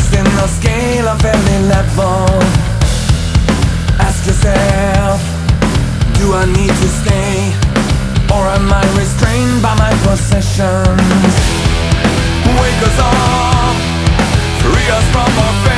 lost in the scale of every level. Ask yourself, do I need to stay, or am I restrained by my possessions? Wake us up, free us from our